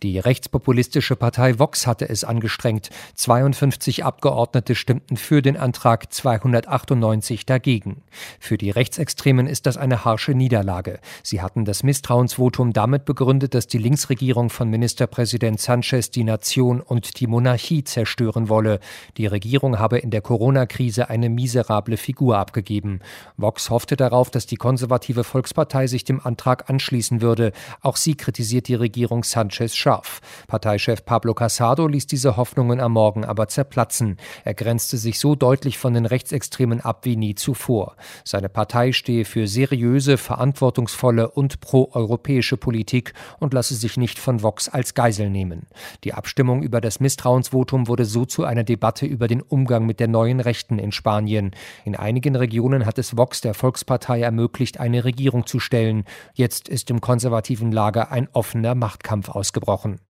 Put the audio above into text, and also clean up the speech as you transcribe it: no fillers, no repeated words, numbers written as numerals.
Die rechtspopulistische Partei Vox hatte es angestrengt. 52 Abgeordnete stimmten für den Antrag, 298 dagegen. Für die Rechtsextremen ist das eine harsche Niederlage. Sie hatten das Misstrauensvotum damit begründet, dass die Linksregierung von Ministerpräsident Sánchez die Nation und die Monarchie zerstören wolle. Die Regierung habe in der Corona-Krise eine miserable Figur abgegeben. Vox hoffte darauf, dass die konservative Volkspartei sich dem Antrag anschließen würde. Auch sie kritisiert die Regierung Sánchez scharf. Parteichef Pablo Casado ließ diese Hoffnungen am Morgen aber zerplatzen. Er grenzte sich so deutlich von den Rechtsextremen ab wie nie zuvor. Seine Partei stehe für seriöse, verantwortungsvolle und proeuropäische Politik und lasse sich nicht von Vox als Geisel nehmen. Die Abstimmung über das Misstrauensvotum wurde so zu einer Debatte über den Umgang mit der neuen Rechten in Spanien. In einigen Regionen hat es Vox der Volkspartei ermöglicht, eine Regierung zu stellen. Jetzt ist im konservativen Lager ein offener Machtkampf ausgebrochen.